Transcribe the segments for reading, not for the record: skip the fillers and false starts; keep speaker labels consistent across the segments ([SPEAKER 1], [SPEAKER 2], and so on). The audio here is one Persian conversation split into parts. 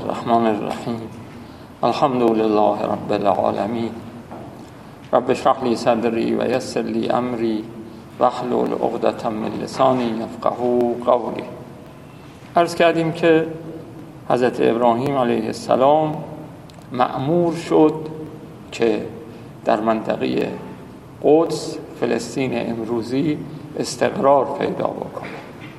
[SPEAKER 1] الرحمن الرحیم الحمد لله رب العالمین رب اشرح لی صدری و یسر لی امری واحلل عقدة من لسانی یفقهوا قولی. عرض کردیم که حضرت ابراهیم علیه السلام مأمور شد که در منطقه قدس فلسطین امروزی استقرار پیدا بکنه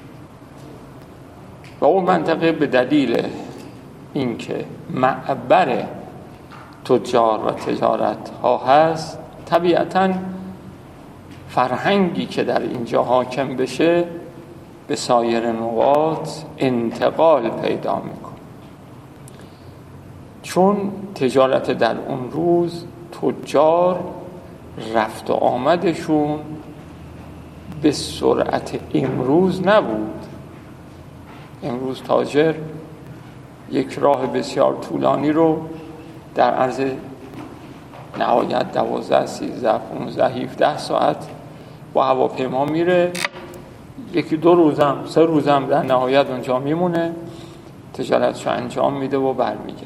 [SPEAKER 1] و اون منطقه به دلیل اینکه معبر تجار و تجارت ها هست طبیعتاً فرهنگی که در اینجا حاکم بشه به سایر نقاط انتقال پیدا میکنه، چون تجارت در اون روز تجار رفت و آمدشون به سرعت امروز نبود. امروز تاجر یک راه بسیار طولانی رو در عرض نهایت 12 13 15 17 ساعت با هواپیما میره، یکی 2 روزم 3 روزم در نهایت اونجا میمونه، تجارتشو انجام میده و برمیگرده.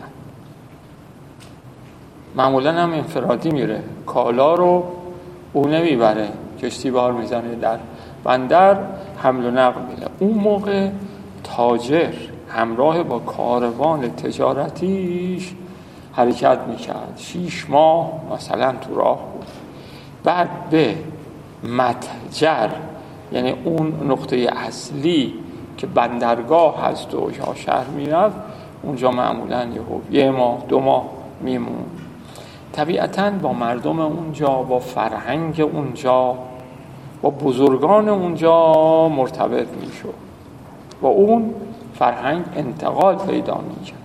[SPEAKER 1] معمولا هم انفرادی میره، کالا رو او نمیبره، کشتی بار میزنه در بندر حمل و نقل میده. اون موقع تاجر همراه با کاروان تجارتیش حرکت میکرد، 6 ماه مثلا تو راه بود، بعد به متجر یعنی اون نقطه اصلی که بندرگاه هست و یا شهر میرفت اونجا معمولا یه ماه 2 ماه میمون. طبیعتاً با مردم اونجا، با فرهنگ اونجا، با بزرگان اونجا مرتبط میشد، با اون فرهنگ انتقال پیدا میکرد.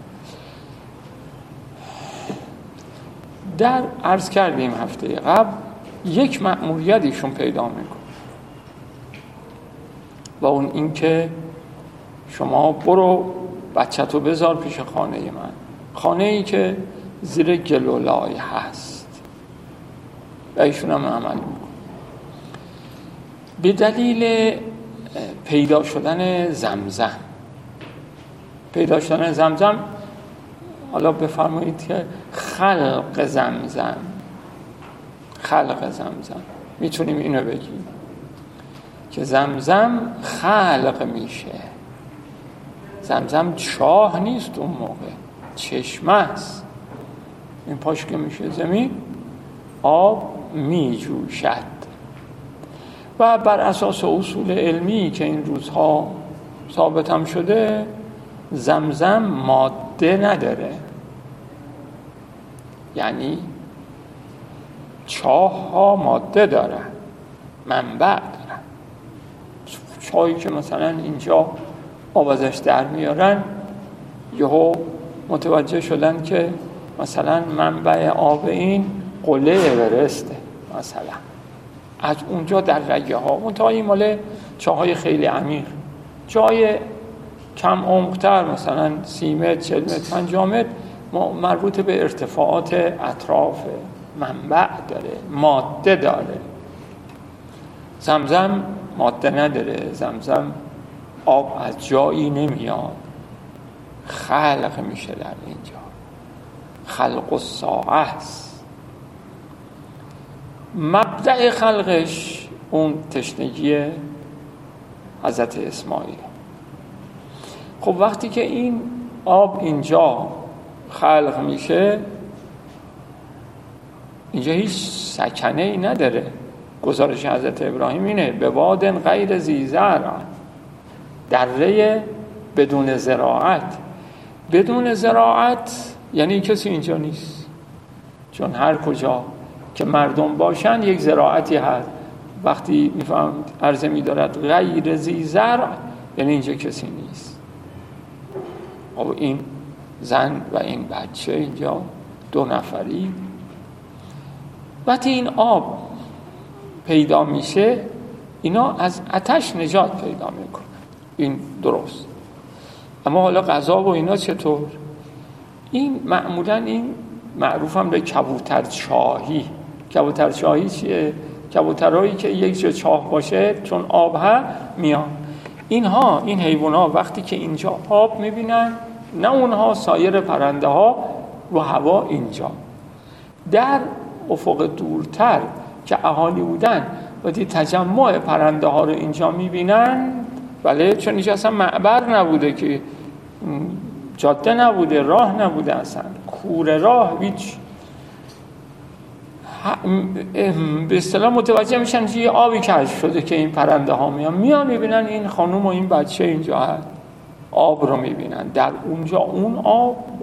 [SPEAKER 1] در عرض کردیم هفته قبل یک مأموریت ایشون پیدا میکنه و اون این که شما برو بچه‌تو بذار پیش خانه من، خانه ای که زیر گلولای هست، و ایشون هم عمل میکنه. به دلیل پیدا شدن زمزم حالا بفرمایید که خلق زمزم میتونیم اینو بگیم که زمزم خلق میشه. زمزم چاه نیست، اون موقع چشمه است، این پاش که میشه زمین آب میجوشد و بر اساس اصول علمی که این روزها ثابت هم شده زمزم ماده نداره، یعنی چاه ها ماده دارن، منبع دارن. چاهی که مثلا اینجا آب ازش در میارن یهو متوجه شدن که مثلا منبع آب این قله اورسته، مثلا از اونجا در رگه ها منتهی مال چاهای خیلی عمیق، جای کم عمق‌تر مثلا 30 متر 40 متر 50 متر مربوط به ارتفاعات اطراف، منبع داره، ماده داره. زمزم ماده نداره، زمزم آب از جایی نمیاد، خلق میشه در اینجا، خلق الساعه است. مبدأ خلقش اون تشنگی حضرت اسماعیل. خب وقتی که این آب اینجا خلق میشه، اینجا هیچ سکنه ای نداره. گزارش حضرت ابراهیم اینه به وادن غیر ذی زرع، دره بدون زراعت. بدون زراعت یعنی کسی اینجا نیست، چون هر کجا که مردم باشن یک زراعتی هست. وقتی میفهمید عرضه میدارد غیر ذی زرع یعنی اینجا کسی نیست. و این زن و این بچه اینجا 2 نفری. وقتی این آب پیدا میشه اینا از آتش نجات پیدا میکنن، این درست. اما حالا غذا و اینا چطور؟ این معمولا این معروف هم به کبوترچاهی. کبوترچاهی چیه؟ کبوترهایی که یک جا چاه باشه چون آب ها میان. این حیوان ها وقتی که اینجا آب میبینن نه اونها، سایر پرنده ها و هوا اینجا. در افق دورتر که اهالی بودن وقتی تجمع پرنده ها رو اینجا میبینن، بله، چون اینجا اصلا معبر نبوده که، جاده نبوده، راه نبوده، اصلا کوره راه هیچ، به اصطلاح متوجه میشن که یه آبی کشف شده که این پرنده ها میان میبینن این خانوم و این بچه اینجا هست، آب رو میبینن. در اونجا اون آب و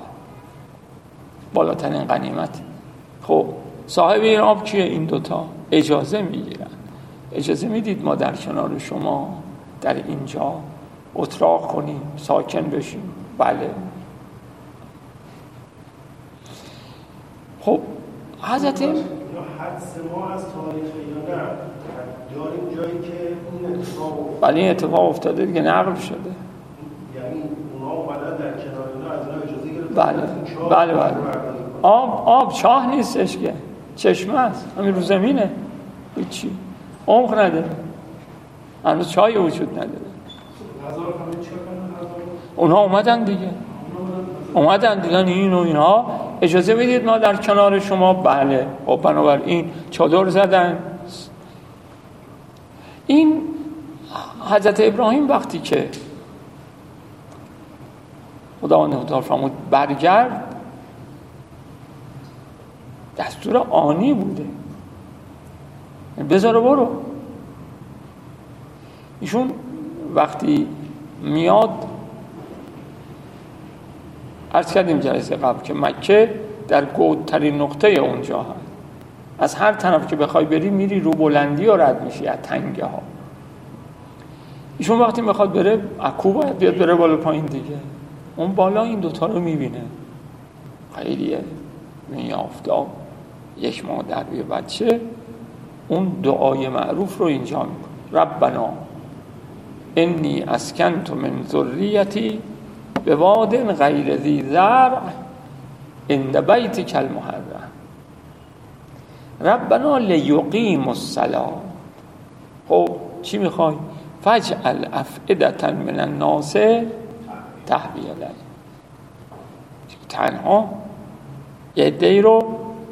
[SPEAKER 1] بالاترین غنیمت. خب صاحب این آب کیه؟ این دوتا اجازه میگیرن، اجازه میدید ما در کنار شما در اینجا اتراق کنیم، ساکن بشیم؟ بله. خب حضرت
[SPEAKER 2] یا حدث ما از تاریخ یا نه داریم جایی که این اتفاق،
[SPEAKER 1] بله این اتفاق افتاده دیگه، نقل شده.
[SPEAKER 2] یعنی اونا اومدن در کنار اینا از اینا اجازه گرفتن.
[SPEAKER 1] بله بله. آب چاه نیستش که، چشمه است، همین رو زمینه، هیچی عمق نداره، هنوز چاهی وجود نداره. اونها اومدن دیگه، دیدن این و اینها، اجازه بدید ما در کنار شما. بله. خب بنابراین چادر زدن. این حضرت ابراهیم وقتی که خداوند متعال فرمود برگرد، دستور آنی بوده، بذاره برو. ایشون وقتی میاد، عرض کردیم جلسه قبل که مکه در گودترین نقطه اونجا هست، از هر طرف که بخوای بری میری رو بلندی و رد میشی از تنگه ها. ایشون وقتی میخواد بره اکو باید بیاد بره بالا پایین دیگه، اون بالا این دوتا رو میبینه، خیلیه این آفتاب، یک مادر و بچه. اون دعای معروف رو اینجا میکنه، ربنا انی اسکنت من ذریتی بواد غیر ذی زرع عند بیتک المحرم ربنا لیقیموا الصلاة. خب چی میخوای؟ فاجعل افئدة من الناس تهوی الیهم. تنها یه عده‌ای رو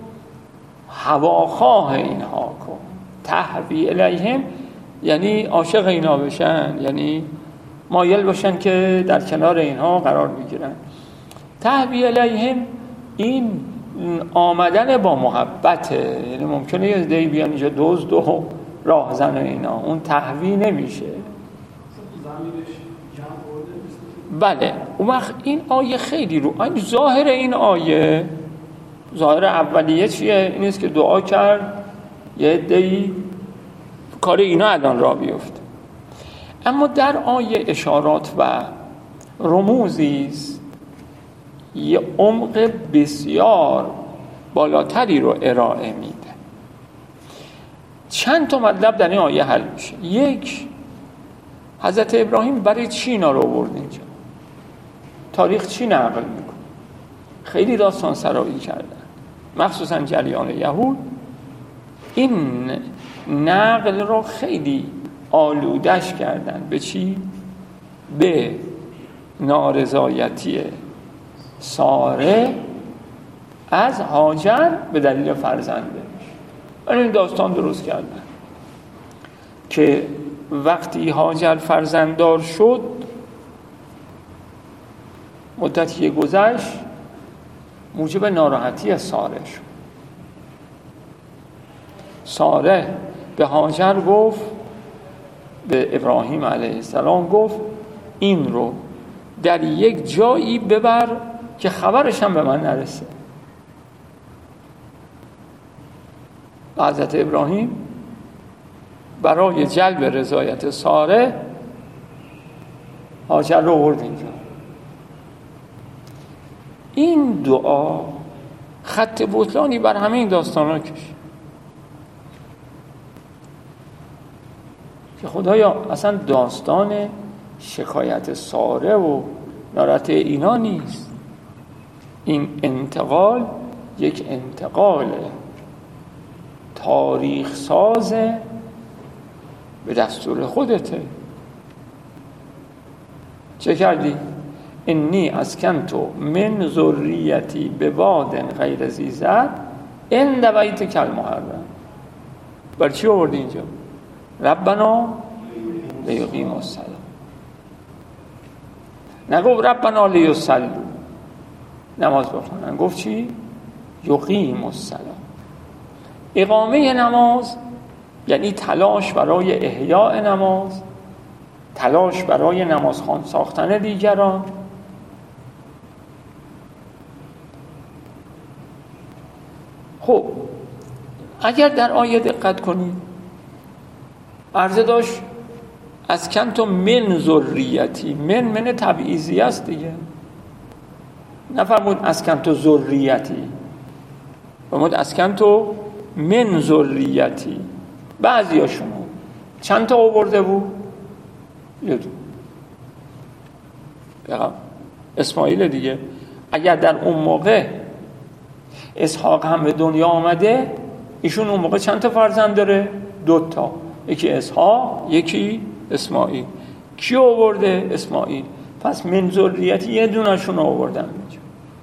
[SPEAKER 1] هواخواه اینها کن. تهوی الیهم یعنی عاشق اینا بشن، یعنی مایل باشن که در کنار اینها قرار بگیرن. تهوی الیهم این آمدن با محبته، یعنی ممکنه یه عده‌ای بیان اینجا دزد و راهزن و اینا، اون تهوی نمیشه. بله. اون وقت این آیه خیلی رو این ظاهر این آیه، ظاهر اولیه چیه؟ این است که دعا کرد یه عده‌ای کار اینا الان را بیفته. اما در آیه اشارات و رموزی است، یه عمق بسیار بالاتری رو ارائه میده. چند تا مطلب در این آیه حل میشه. یک، حضرت ابراهیم برای چی اینا رو آورد اینجا؟ تاریخ چی نقل میکنه؟ خیلی داستان سرایی کردن، مخصوصا جریان یهود این نقل رو خیلی آلودش کردن. به چی؟ به نارضایتی ساره از هاجر به دلیل فرزنده. این داستان درست کردن که وقتی هاجر فرزنددار شد، مدتی گذشت، موجب ناراحتی از ساره شد. ساره به هاجر گفت، به ابراهیم علیه السلام گفت این رو در یک جایی ببر که خبرش هم به من نرسه. حضرت ابراهیم برای جلب رضایت ساره هاجر رو آورد اینجا. این دعا خط بطلانی بر همه این داستان ها کشید که خدایا اصلا داستان شکایت ساره و ناراحتی اینا نیست. این انتقال یک انتقال تاریخ سازه به دستور خودته. چه کردی؟ انی اسکنتو من ذریتی بواد غیر ذی زرع عند بیتک المحرم. برای چی آوردی اینجا؟ ربنا لیقیموا الصلاة. نگفت ربنا لیصلوا نماز بخونن، گفت چی؟ یقیموا الصلاة. اقامه نماز یعنی تلاش برای احیاء نماز، تلاش برای نمازخوان ساختن دیگران. خب اگر در آیه دقت کنید عرضه داشت اسکنتو من ذریتی، من تبعیضی است دیگه، نفرمود اسکنتو ذریتی، فرمود اسکنتو من ذریتی. بعضیاشون چند تا آورده بود؟ یه دو. اسماعیل دیگه. اگر در اون موقع اسحاق هم به دنیا آمده، ایشون اون موقع چند تا فرزند داره؟ 2 تا، یکی اسحاق یکی اسماعیل. کی آورده؟ اسماعیل. پس من ذریتی یه دونشون آوردن اینجا.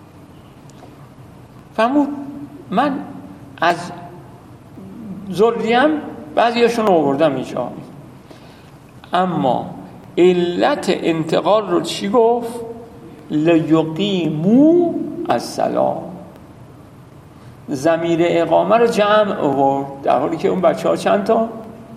[SPEAKER 1] فرمود من از ذریم بعضیشون آوردم اینجا، اما علت انتقال رو چی گفت؟ لیقیموا الصلاة. ضمیر اقامه رو جمع آورد، در حالی که اون بچه ها چند تا؟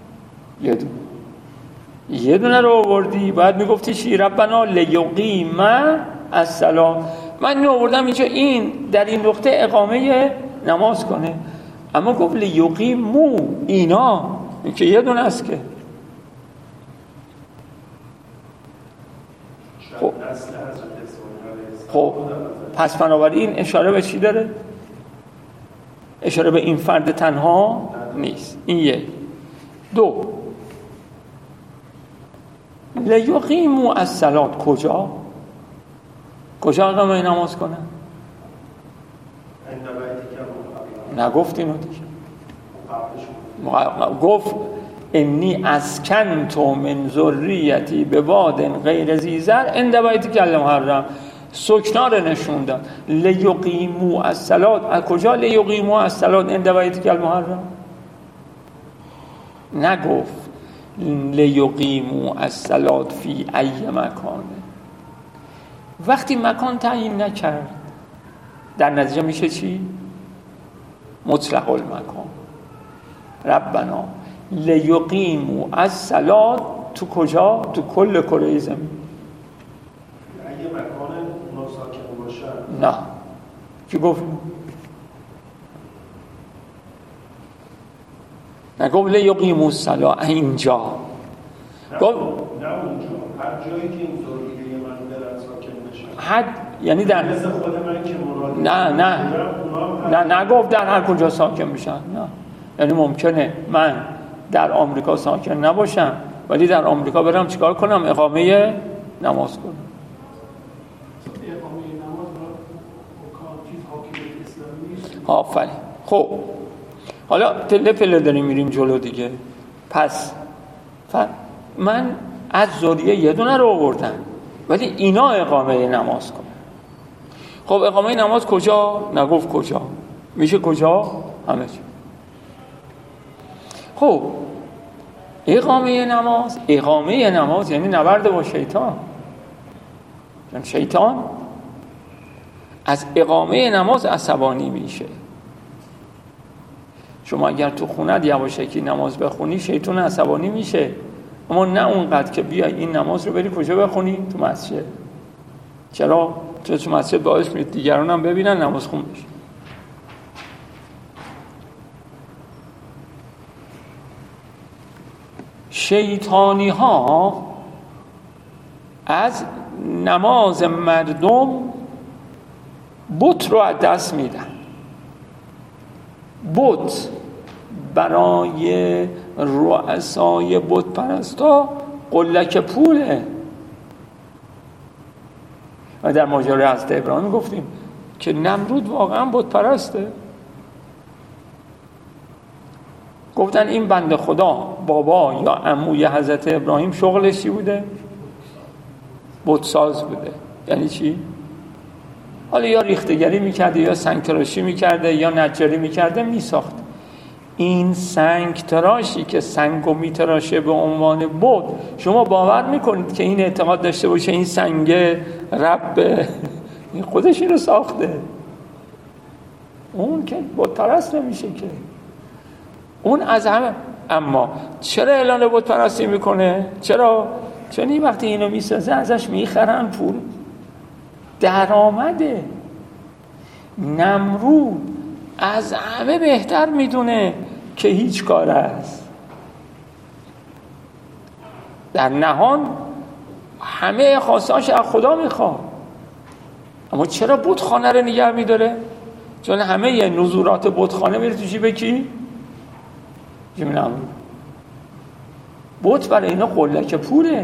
[SPEAKER 1] یه دونه رو آوردی، باید میگفتی چی؟ ربنا لیقیموا الصلاة. من اینو آوردم اینجا این در این نقطه اقامه نماز کنه، اما گفت لیقیموا، اینا این که یه دونه است که. خب پس بنابراین اشاره به چی داره؟ اشاره به این فرد تنها نیست. این یک. 2 لیقیموا الصلاة کجا اقامه نماز کنن؟ نگفت اینو دیگه، گفت انی اسکنت من ذریتی بواد غیر ذی زرع عند بیتک المحرم. سکنا رو نشون داد. لیقیموا الصلاة، از کجا لیقیموا الصلاة عند بیتک المحرم؟ نگفت لیقیموا الصلاة فی ای مکان. وقتی مکان تعیین نکرد در نتیجه میشه چی؟ مطلق المکان. ربنا لیقیموا الصلاة تو کجا؟ تو کل کره زمین.
[SPEAKER 2] اگه مکان ناساکن باشه
[SPEAKER 1] نه. کی گفت؟ نگفت لیقیموا الصلاة اینجا، گفت
[SPEAKER 2] نه اونجا، هر جایی که این ذریه من برن ساکن بشه.
[SPEAKER 1] حد یعنی در
[SPEAKER 2] مثل خود من که مراد
[SPEAKER 1] نه نگفت در هر کجا ساکن میشن. نه، یعنی ممکنه من در آمریکا ساکن نباشم ولی در آمریکا برم چیکار کنم؟ اقامه نماز کنم.
[SPEAKER 2] اقامه نماز با چیز حاکمیت اسلامی نیست.
[SPEAKER 1] آفرین. خب حالا پله پله داریم میریم جلو دیگه. پس من از ذریه یه دونه رو آوردم ولی اینا اقامه نماز کنم. خب اقامه نماز کجا؟ نگفت کجا. میشه کجا؟ همه جا. خب اقامه نماز یعنی نبرد با شیطان. یعنی شیطان از اقامه نماز عصبانی میشه. شما اگر تو خونت یواشکی نماز بخونی شیطان عصبانی میشه، اما نه اونقدر که بیای این نماز رو بری کجا بخونی؟ تو مسجد. چرا؟ چون تو مسجد باعث میشه دیگران هم ببینن نماز خون بشه. شیطانی ها از نماز مردم بت رو از دست میدن. بت برای رؤسای بت پرستا قلک پوله. و در ماجرای حضرت ابراهیم گفتیم که نمرود واقعا بت پرسته. گفتن این بنده خدا بابا یا عموی حضرت ابراهیم شغلش چی بوده؟ بت ساز بوده. یعنی چی؟ حالا یا ریختگری میکرده یا سنگ تراشی میکرده یا نجاری میکرده میساخت. این سنگ تراشی که سنگو میتراشه به عنوان بت، شما باور میکنید که این اعتقاد داشته باشه این سنگ رب خودش اینو ساخته؟ اون که بت پرست نمیشه که، اون از همه. اما چرا اعلان بت پرستی میکنه؟ چرا؟ چون این وقتی اینو میسازه ازش میخرن پول، درآمده. نمرود از همه بهتر میدونه که هیچ کار است، در نهان همه خواستهاش از خدا میخواد. اما چرا بتخانه رو نگه میداره؟ چون همه نزورات بتخانه میره تو جیب کی؟ جیب نمرود. بت برای اینا قلک پوله.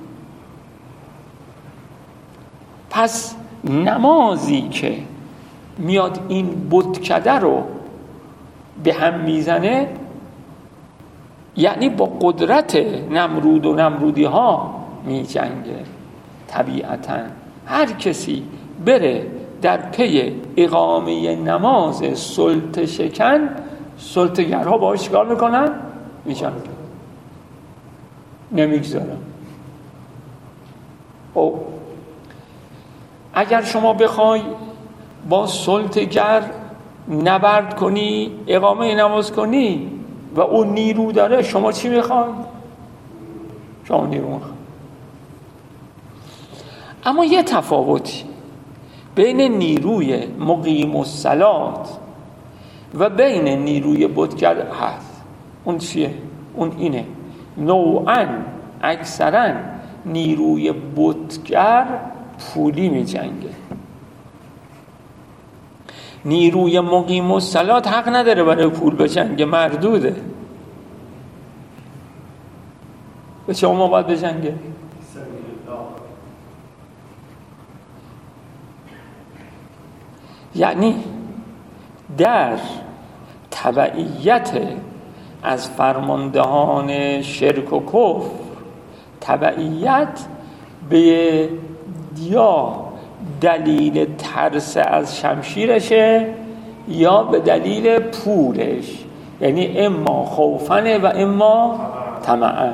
[SPEAKER 1] پس نمازی که میاد این بتکده رو به هم میزنه، یعنی با قدرت نمرود و نمرودی ها میجنگه. طبیعتا هر کسی بره در پی اقامه نماز سلطه شکن، سلطه‌گرها باهاش چیکار میکنن؟ میجنگن، نمیگذارن. او اگر شما بخوای با سلطه‌گر نبرد کنی، اقامه نماز کنی و اون نیرو داره، شما چی میخوای؟ شما نیرو میخوای. اما یه تفاوتی بین نیروی مقیم الصلات و بین نیروی بتگر هست. اون چیه؟ اون اینه، نوعاً اکثراً نیروی بتگر پولی می جنگه. نیروی مقیم الصلات حق نداره برای پول بجنگه، مردوده. به چه ما باید بجنگه؟ یعنی در تبعیت از فرماندهان شرک و کفر، تبعیت به یا دلیل ترس از شمشیرشه یا به دلیل پولش، یعنی اما خوفنه و اما طمعا.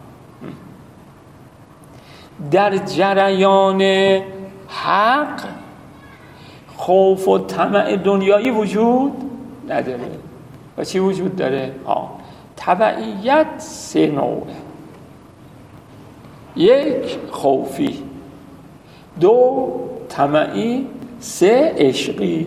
[SPEAKER 1] در جریان حق خوف و طمع دنیایی وجود نداره. و چی وجود داره؟ تبعیت سه نوعه: یک خوفی، دو طمعی، سه عشقی.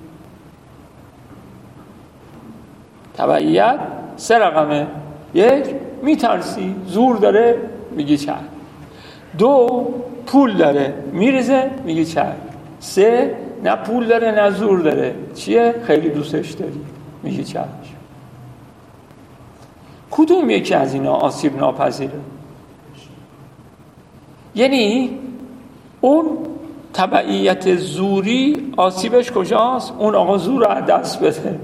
[SPEAKER 1] تبعیت سه رقمه: یک میترسی، زور داره، میگی چه. دو پول داره، میریزه، میگی چه. سه نه پول داره نه زور داره، چیه؟ خیلی دوستش داری، میگی چه. کدوم یکی از اینا آسیب ناپذیره؟ یعنی اون تبعیت زوری آسیبش کجاست؟ اون آقا زور رو از دست بده.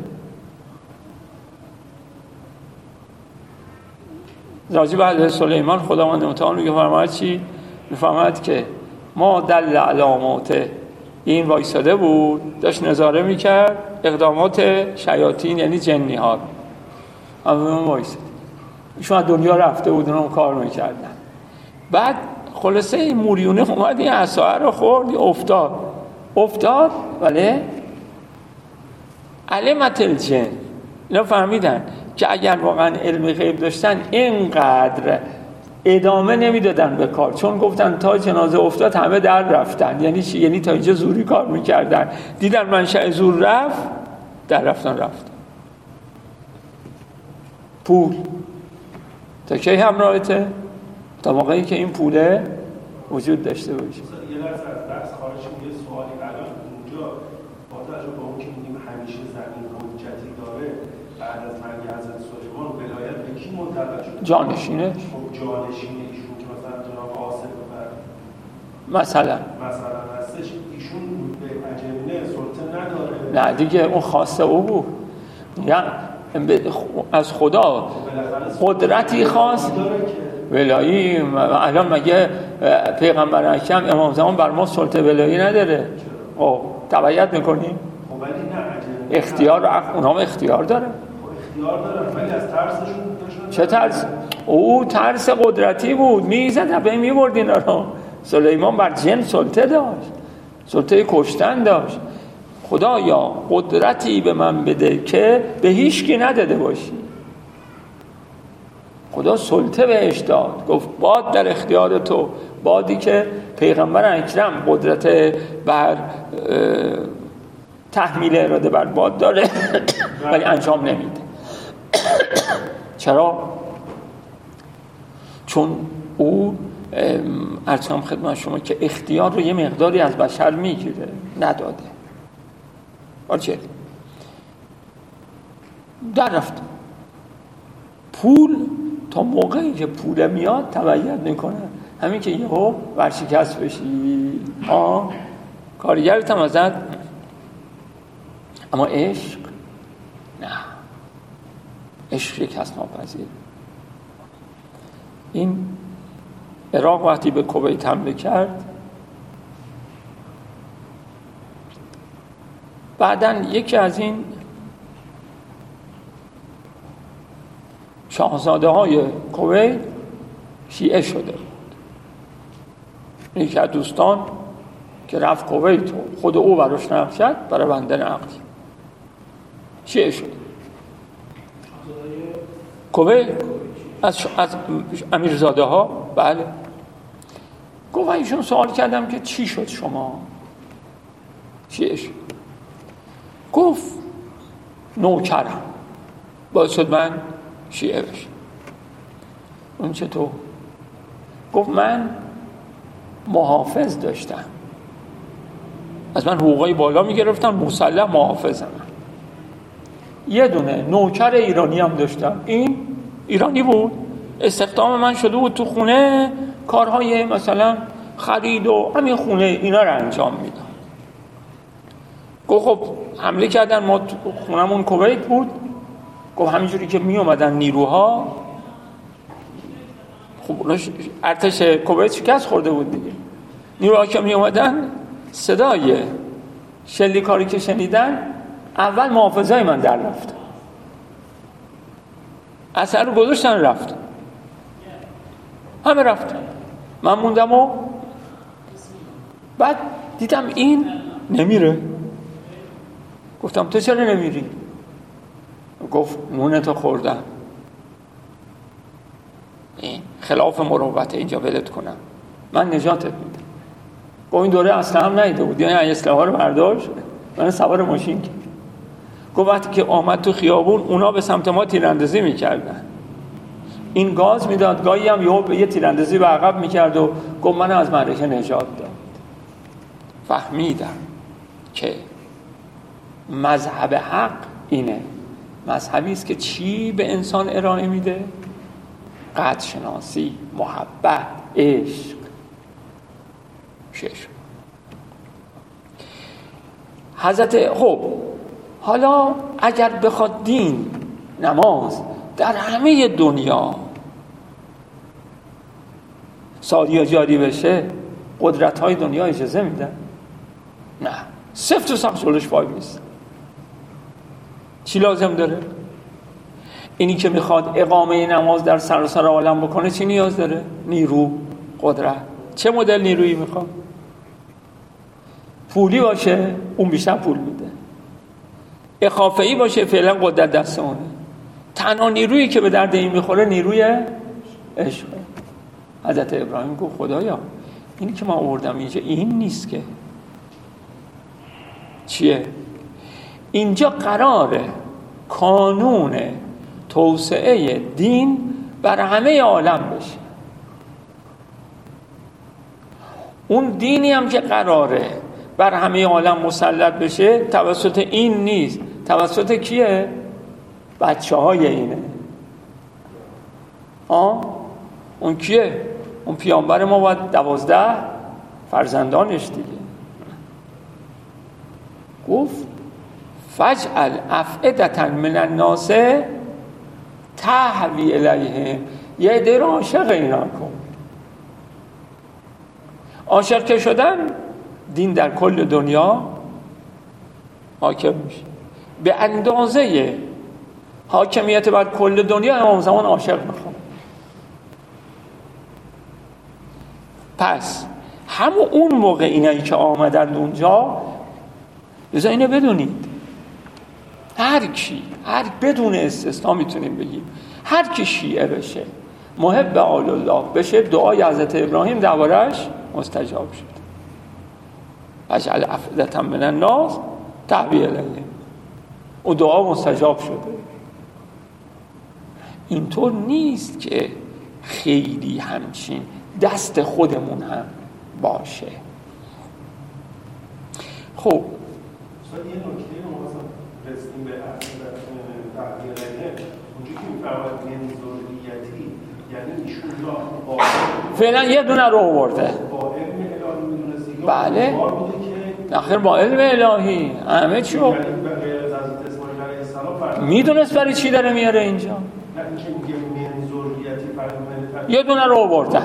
[SPEAKER 1] راجع به حضرت سلیمان خداوند متعال میگه فرماید چی؟ میفرماید که ما دل علامات، این وایساده بود داشت نظاره میکرد اقدامات شیاطین یعنی جنی ها، اما وایساده ایشون از دنیا رفته بودن اون کار میکردن. بعد خلاصه این موریونه اومد این عصا رو خورد، افتاد ولی علمت الجن. اینا فهمیدن که اگر واقعا علم غیب داشتن اینقدر ادامه نمیدادن به کار، چون گفتن تا جنازه افتاد همه در رفتن. یعنی چی؟ یعنی تا اینجا زوری کار میکردن، دیدن منشأ زور رفت، در رفتن. پول تا کی همراهته؟ تا موقعی که این پوله وجود داشته باشه.
[SPEAKER 2] یه لحظه از درس خارج یه سوالی الان اونجا با توجه به اون که میگیم همیشه زمین حجتی داره، بعد از مرگ حضرت سلیمان ولایت به کی منتقل شد؟
[SPEAKER 1] جانشینه.
[SPEAKER 2] جانشینه ایشون که مثلا جناب آصف
[SPEAKER 1] مثلا
[SPEAKER 2] هستش، ایشون به اجنه سلطه نداره.
[SPEAKER 1] نه دیگه اون خواسته او بود، یعنی از خدا قدرتی خواست. ولایی الان مگه پیغمبر اکرم امام زمان بر ما سلطه ولایی نداره؟ تبعیت میکنیم؟
[SPEAKER 2] ولی نه
[SPEAKER 1] اختیار اونها هم اختیار داره.
[SPEAKER 2] اختیار دارن ولی از ترسشون
[SPEAKER 1] چه ترس؟ او ترس قدرتی بود، میزد به میبرد اینا رو. سلیمان بر جن سلطه داشت، سلطه کشتن داشت. خدایا قدرتی به من بده که به هیچ کی نداده باشی. خدا سلطه بهش داد، گفت باد در اختیار تو، بادی که پیغمبر اکرم قدرت بر تحمیل اراده بر باد داره ولی انجام نمیده. چرا؟ چون او ارزم خدمت شما که اختیار رو یه مقداری از بشر میگیره، نداده. آرچه در رفت پول، تا موقعی که پول میاد تبعیت میکنه. همین که یهو ورشکست بشی کارگرت هم ازت. اما عشق نه، عشق شکست ناپذیر. این عراق وقتی به کویت حمله کرد، بعدن یکی از این شاهزاده های کویت شیعه شده بود. یکی از دوستان که رفت کویت خود او براش نقل کرد، برای بنده نقل شیعه شده. کویت از امیرزاده ها. بله. گفت ایشون سوال کردم که چی شد شما شیعه شد؟ گفت نوکرم باعث شد من شیعه بشم. اون چطور؟ گفت من محافظ داشتم، از من حقوقای بالا میگرفتم، مسلح محافظم. یه دونه نوکر ایرانی هم داشتم، این ایرانی بود، استخدام من شده بود تو خونه، کارهای مثلا خرید و همین خونه اینا رو انجام میدم. گفت خب حمله کردن، ما خونمون کویت بود. گفت همینجوری که می اومدن نیروها، خب ارتش کویت شکست خورده بود دیگه، نیروها که می اومدن صدای شلیکاری که شنیدن، اول محافظای من در رفت، اثر رو گذاشتن رفت، همه رفتن، من موندم و بعد دیدم این نمیره. گفتم تو چرا نمیری؟ گفت نونتو خوردم، این خلاف مروت اینجا ولت کنم، من نجاتت میدم. گفت این دوره اصلا هم نیده بود، یعنی اسلحه رو برداشت من سوار ماشین کرد. گفت وقتی که آمد تو خیابون اونا به سمت ما تیراندازی میکردن، این گاز میداد، گاهی هم یه تیراندازی به عقب میکرد و گفت من از معرکه نجات داد. فهمیدم که مذهب حق اینه، مذهبی است که چی به انسان ارائه میده؟ قدر شناسی، محبت، عشق. شش حضرت خب حالا اگر بخواد دین، نماز در همه دنیا ساری و جاری بشه، قدرت های دنیا اجازه میدن؟ نه، سفت و سخت جلوش وای میست. چی لازم داره؟ اینی که میخواد اقامه نماز در سراسر عالم بکنه چی نیاز داره؟ نیرو، قدرت. چه مدل نیرویی میخواد؟ پولی باشه اون بیشتر پول میده، اخافه‌ای باشه فعلا قدرت دست اونه. تنها نیرویی که به درد این میخوره نیروی عشقه. حضرت ابراهیم گفت خدایا اینی که من آوردم اینجا این نیست که چیه؟ اینجا قراره کانون توسعه دین بر همه عالم بشه. اون دینی هم که قراره بر همه عالم مسلط بشه توسط این نیست، توسط کیه؟ بچه های اینه. اون کیه؟ اون پیامبر ما باید 12 فرزندانش دیگه. گفت فجعل افئدة من الناس تهوی الیهم، یه عده رو عاشق اینا کن. عاشق که شدن دین در کل دنیا حاکم میشه. به اندازه حاکمیت بر کل دنیا امام زمان عاشق میخواد. پس همون اون موقع اینایی که آمدند اونجا، بذار اینو بدونید، هر بدون استثنا میتونیم بگیم هر کی شیعه بشه، محب آل الله بشه، دعای حضرت ابراهیم دربارش مستجاب شد. اجعل افئدة من الناس تهوی الیهم، او دعا مستجاب شده. اینطور نیست که خیلی همچین دست خودمون هم باشه. خب
[SPEAKER 2] یه نکته رو مثلا رسیم به تهوی الیهم، اونجا که میفرماید من ذریتی، یعنی ایشون را
[SPEAKER 1] فعلا یه دونه رو آورده
[SPEAKER 2] با علم الهی میدونستی،
[SPEAKER 1] بله آخر با علم الهی همه چی رو میدونست برای چی داره میاره اینجا. یه دونه رو آورده.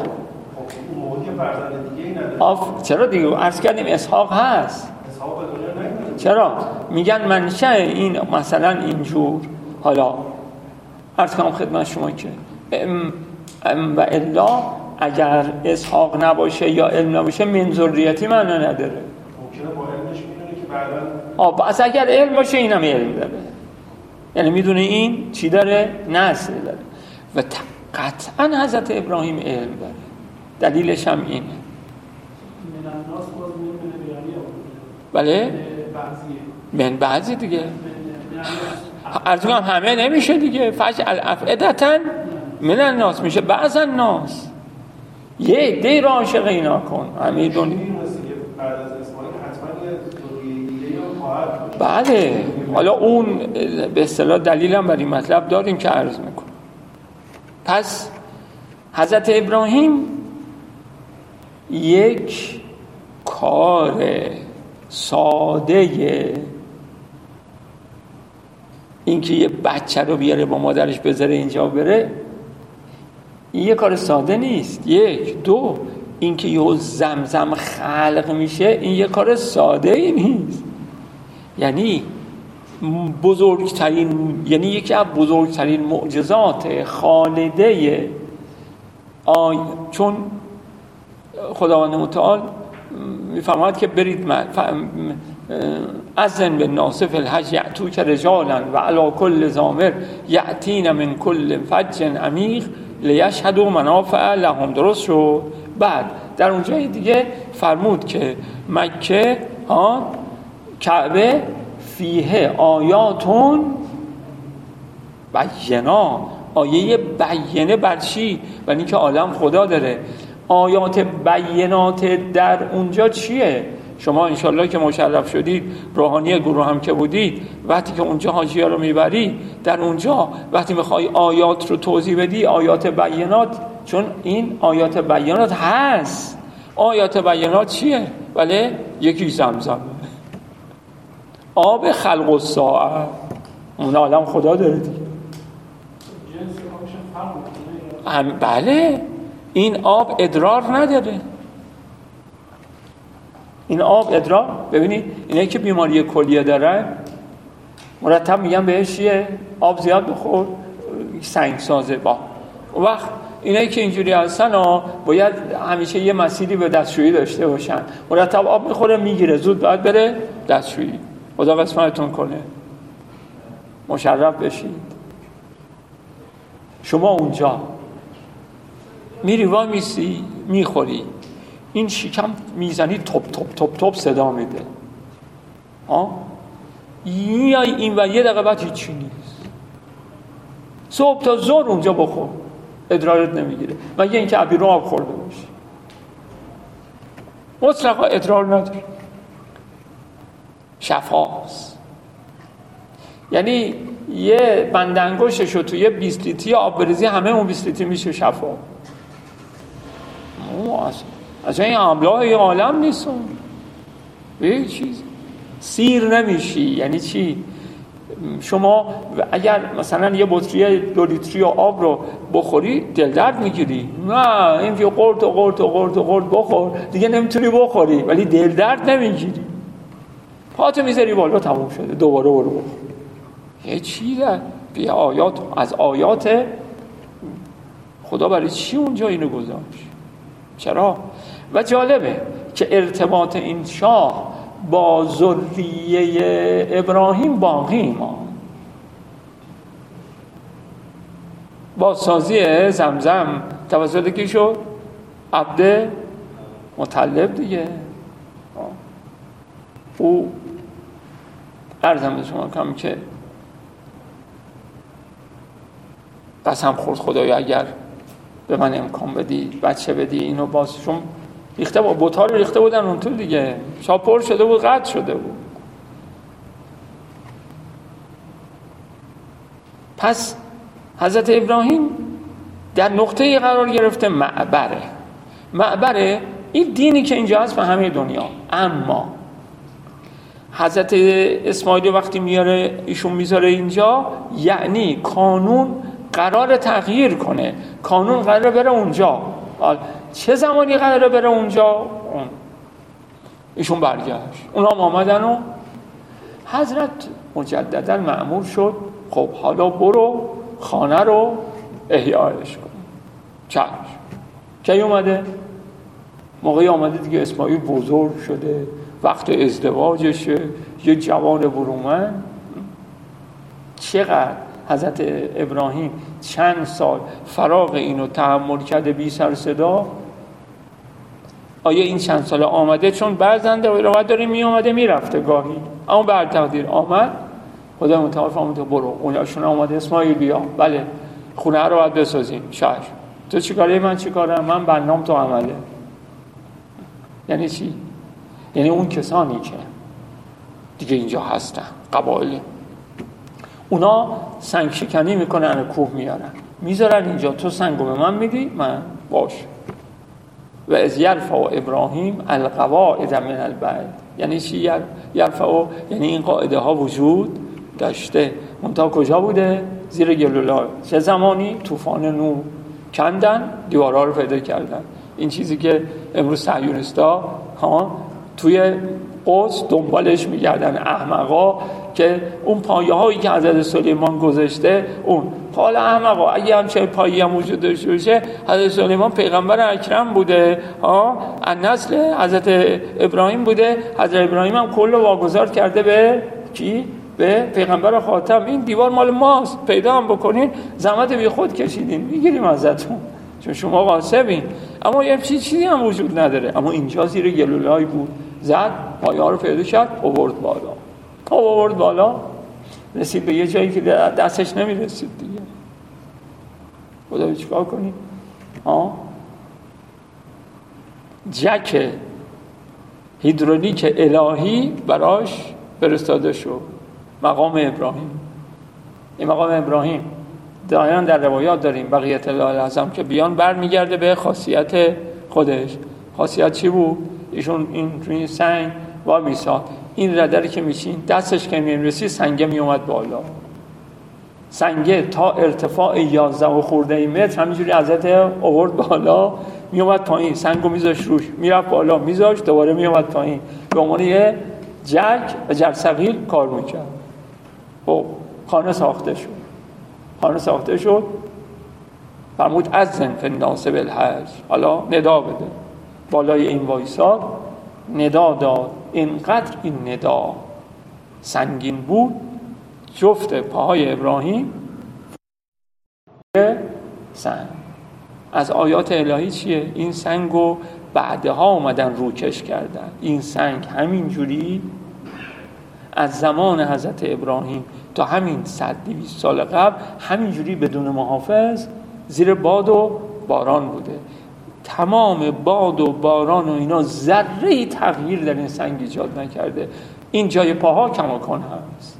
[SPEAKER 1] چرا دیگه عرض کردیم اسحاق هست. چرا میگن منشأ این مثلا اینجور، حالا عرض کنم خدمت شما که و الا اگر اسحاق نباشه یا علم نباشه من ذریتی معنا نداره.
[SPEAKER 2] ممکنه با علمش میدونه که بعداً
[SPEAKER 1] بس اگر علم باشه اینم علم داره، یعنی میدونه این چی داره، نسل داره. و قطعا حضرت ابراهیم علم داره، دلیلش هم اینه. بله من بعضی دیگه عرض کنم همه نمیشه دیگه. فجعل افئدة من الناس میشه بعض الناس، یه عده را عاشق اینا کن. همه دنیا بله. حالا اون به اصطلاح دلیل هم بر این مطلب داریم که عرض میکنم. پس حضرت ابراهیم یک کار ساده، اینکه یه بچه رو بیاره با مادرش بذاره اینجا بره، این یه کار ساده نیست. یک دو اینکه یه زمزم خلق میشه، این یه کار ساده ای نیست. یعنی بزرگترین، یعنی یکی از بزرگترین معجزات خالده چون خداوند متعال میفرماید که برید اذن بالناس فی الحج یأتوک رجالا و علی کل ضامر یأتین من کل فج عمیق لیشهدوا منافع لهم. درست شد. بعد در اونجای دیگه فرمود که مکه کعبه فیه آیاتون بینا، آیه بیانه بر چی؟ بر اینکه عالم خدا داره. آیات بینات در اونجا چیه؟ شما انشالله که مشرف شدید، روحانی گروه هم که بودید، وقتی که اونجا حاجی‌ها رو میبری، در اونجا وقتی میخوای آیات رو توضیح بدی، آیات بینات، چون این آیات بینات هست. آیات بینات چیه؟ بله یکی زمزم، آب خلق الساعه، اون عالم خدا داره دیگه. بله این آب ادرار نداره. این آب ادرار، ببینید اینایی که بیماری کلیه دارن مرتب میگن بهش یه آب زیاد بخور سنگسازه. با اون وقت اینایی که اینجوری هستن باید همیشه یه مسیری به دستشویی داشته باشن. مرتب آب میخوره میگیره، زود باید بره دستشویی. خدا قسمتتون کنه، مشرف بشید. شما اونجا میری وا میسی میخوری، این شکم میزنی توپ توپ توپ توپ صدا میده. میای این و یه دقیقه بعد هیچی نیست. صبح تا ظهر اونجا بخور، ادرارت نمیگیره، مگه اینکه ابیرو آب خورده باشی. مطلقا ادرار نداره، شفاست. یعنی یه بند انگشتشو توی یه 20 لیتری آب بریزی، همه اون 20 لیتری میشه شفا. اصلا این املاح یه عالم نیستون، یه چیز سیر نمیشی. یعنی چی؟ شما اگر مثلا یه بطری 2 لیتری آب رو بخوری دل درد میگیری، نه این که قرط و قرط و قرط و قرط بخور دیگه نمیتونی بخوری، ولی دل درد نمیگیری، پاتو میذاری بالا تموم شده، دوباره برو بخور. یه چی در بی آیات از آیات خدا برای چی اونجا اینو گذاشت؟ چرا؟ و جالبه که ارتباط این شاه با ذریه ابراهیم باقی ماند. بازسازی زمزم توسط کی شد؟ عبد مطلب دیگه. او عرضم به شما کنم که قسم خورد خدایا اگر به من امکان بدی بچه بدی اینو بازشون ریخته با بوتا رو ریخته بودن اون تو دیگه، شاپور شده بود، قطع شده بود. پس حضرت ابراهیم در نقطه قرار گرفته معبره این دینی که اینجا هست به همه دنیا. اما حضرت اسماعیل وقتی میاره ایشون میذاره اینجا، یعنی قانون قرار تغییر کنه، قانون قراره بره اونجا. چه زمانی قراره بره اونجا؟ ایشون برگشت، اونا هم آمدن و حضرت مجددا مأمور شد خب حالا برو خانه رو احیایش کن. چشم. کی اومده؟ موقعی آمده دیگه اسماعیل بزرگ شده، وقت ازدواجشه، یه جوان برومند. چقدر حضرت ابراهیم چند سال فراق اینو تحمل کرده بی سر صدا؟ آیا این چند سال آمده چون بعضنده و روایت داره می آمده می رفته گاهی، اما بر تقدیر آمد، خدا متعال فرمود برو اوناشون آمده اسماعیل بیا، بله خونه رو باید بسازیم. شش تو چی کاره من چی کارم؟ من برنامه تو عمله. یعنی چی؟ یعنی اون کسانی که دیگه اینجا هستن قبایل، اونا سنگ شکنی میکنن، کوه میارن میذارن اینجا، تو سنگو به من میدی، من باش. و از یرفع ابراهیم القواعد من البیت. یعنی چی یرفع؟ یعنی این قاعده ها وجود داشته، منتها کجا بوده؟ زیر گلولا. چه زمانی؟ طوفان نوح کندن، دیوارها رو پیدا کردن. این چیزی که امروز صهیونیستا توی قدس دنبالش میگردن، احمقا، که اون پایه هایی که حضرت سلیمان گذاشته، اون حالا احمقا اگه همچه پایه هم وجود داشته باشه، حضرت سلیمان پیغمبر اکرم بوده، از نسل حضرت ابراهیم بوده، حضرت ابراهیم هم کل واگذار کرده به کی؟ به پیغمبر خاتم. این دیوار مال ماست، پیدا هم بکنین زحمت بی خود کشیدین، میگیریم ازتون چون شما غاصبین. اما یه چیزی هم وجود نداره. اما اینجا زیر گلولای بود، زد پایه ها رو پیدا کرد، آورد بالا، رسید به یه جایی که دستش نمیرسید دیگه. خدا چیکار کنی؟ جک هیدرولیک الهی براش فرستاده شد. مقام ابراهیم. این مقام ابراهیم دائما در روایات داریم بقیت الله الاعظم که بیان برمیگرده به خاصیت خودش. خاصیت چی بود؟ ایشون این سنگ وار میساد، این ردری که میشین دستش که میرسی سنگه میومد بالا، سنگه تا ارتفاع 11 و خورده متر همینجوری حضرت آورد بالا، میومد پایین، سنگو میذاشت روش، میرفت بالا، میذاشت دوباره میومد پایین، به عنوان یه جک و جرثقیل کار میکرد. خب خانه ساخته شد. فرمود اذن فی الناس بالحج، حالا ندا بده. بالای این وایساد ندا داد. اینقدر این ندا سنگین بود، جفت پاهای ابراهیم سنگ. از آیات الهی چیه؟ این سنگو بعدها اومدن روکش کردن. این سنگ همینجوری از زمان حضرت ابراهیم تا همین 100-200 سال قبل همینجوری بدون محافظ زیر باد و باران بوده. تمام باد و باران و اینا ذره‌ای تغییر در این سنگ ایجاد نکرده. این جای پاها کماکان هست.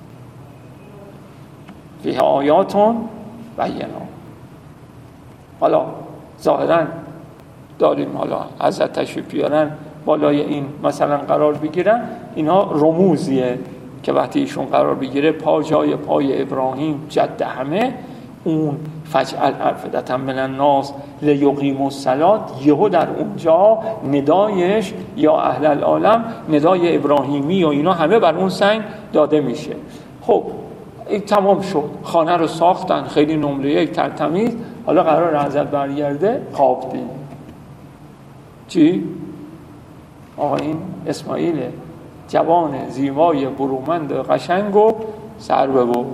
[SPEAKER 1] فیه آیاتون بینات. حالا ظاهرا داریم حالا حضرت تشریف بیارن بالای این مثلا قرار بگیرن، اینا رموزیه که وقتی ایشون قرار بگیره پا جای پای ابراهیم جد همه، اون فجعل افئدة من الناس لیقیموا الصلاة، یهو در اونجا ندایش یا اهل العالم، ندای ابراهیمی و اینا همه بر اون سنگ داده میشه. خب این تمام شد، خانه رو ساختن خیلی نمره یک ترتمیز. حالا قرار حضرت برگرده، خواب دید. چی؟ آقا این اسماعیل جوان زیبای برومند قشنگ و سر ببر.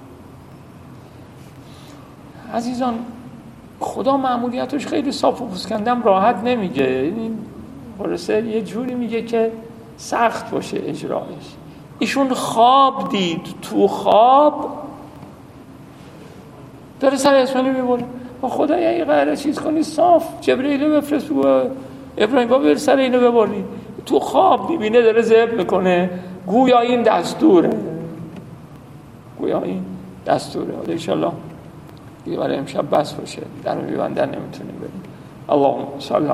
[SPEAKER 1] عزیزان خدا معمولیتش خیلی صاف و پوسکندم راحت نمیگه، این خلاصه یه جوری میگه که سخت باشه اجرایش. ایشون خواب دید، تو خواب داره سر اسماعیل میبره. خدا یه قراره چیز کنی صاف، جبرئیل بفرست و ابراهیم بابا بر سر اینو ببری. تو خواب میبینه داره ذبح میکنه، گویا این دستوره، گویا این دستوره. حالا انشالله دیگه برای امشب بس باشه، در میبندن نمیتونیم بریم. اللهم صل